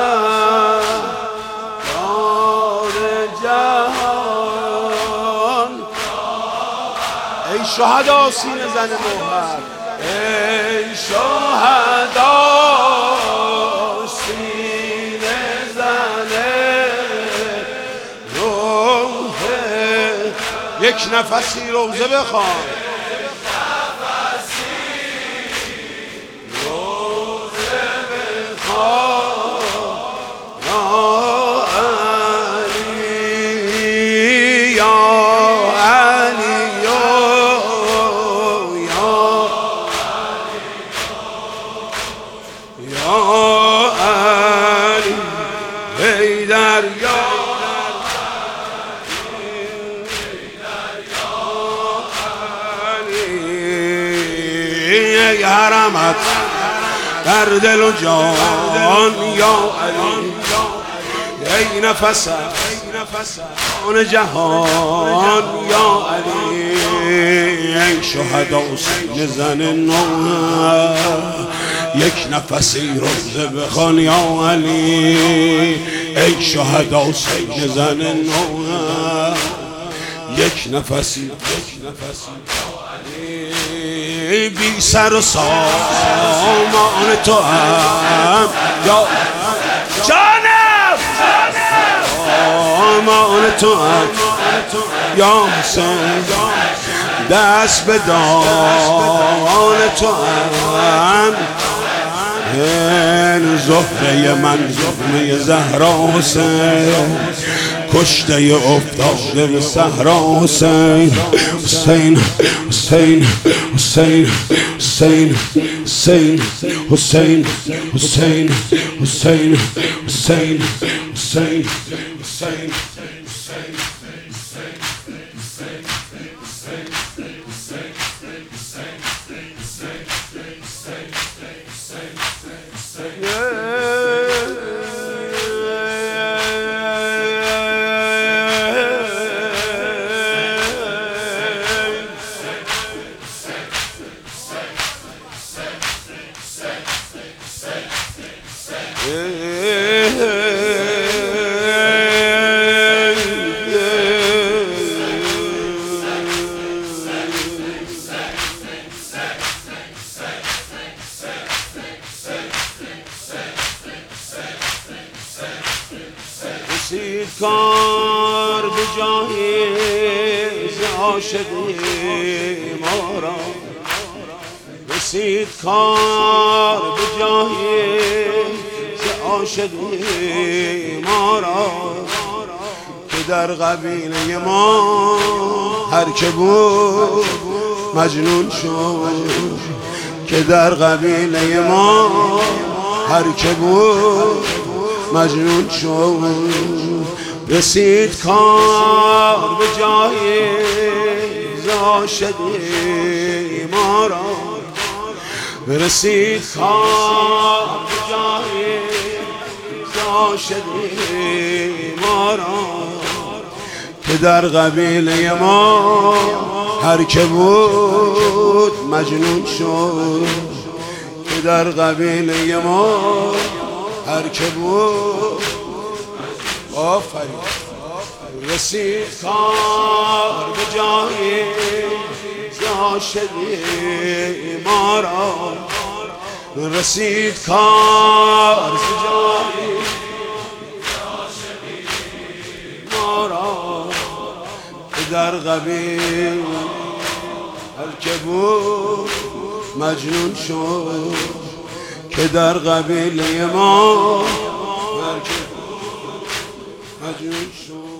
جهان ای شهدا سینه زن نوحر ای شهدا سینه زن نوحر یک نفسی روزه بخوان حرمت در دل و جان یا علی ای نفس آن جهان یا علی ای شهدا سینه زن نوحر یک نفسی روزه بخوان یا علی ای شهدا سینه زن نوحر یک نفسی بی سر و سامان تو هم یا جانم سامان تو هم یا حسین دست به دان تو هم این زهره من زهره زهرا حسین کشته افتاده به صحرا حسین حسین حسین حسین حسین حسین حسین حسین حسین حسین حسین حسین رسید کار به جایی ز عاشقی ما را رسید کار به جایی ز عاشقی ما را که در قبیله ما هر که بود مجنون شد که در قبیله ما هر که بود مجنون شد رسید کار به جای عاشقی ما را رسید کار به جای عاشقی ما را که در قبیله ما هر که بود مجنون شد که در قبیله ما هر که بود آفرین رسید کار به جای عاشقی ما را رسید کار به جای عاشقی ما را که در قبیل هر که بود مجنون شد که در قبیله ما مجنون شد